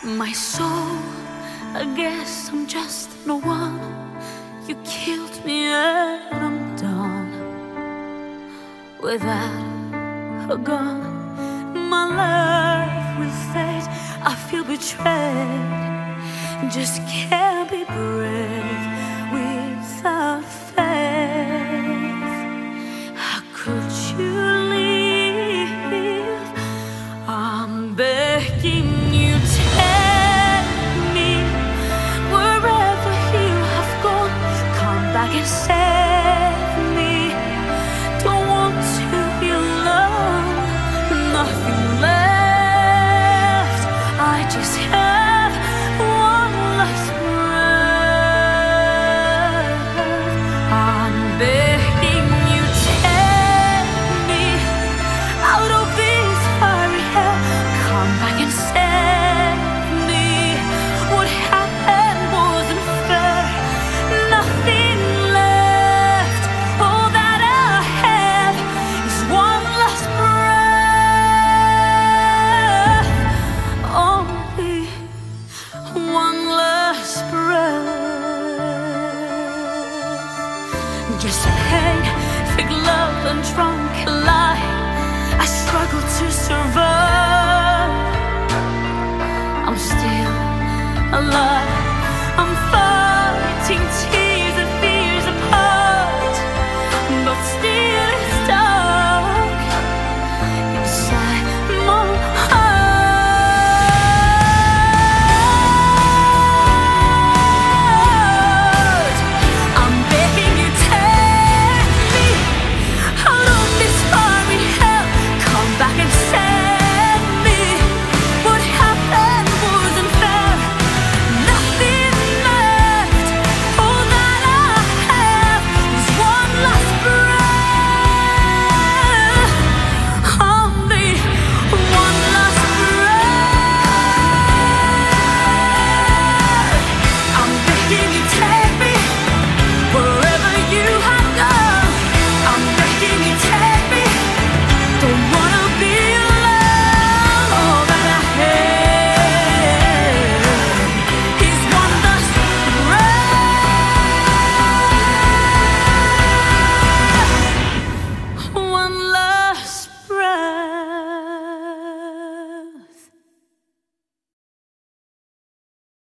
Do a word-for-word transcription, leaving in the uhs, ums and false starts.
My soul, I guess I'm just no one. You killed me and I'm done. Without her gone, my life will fade. I feel betrayed, just can't be brave without faith. How could you leave? I'm begging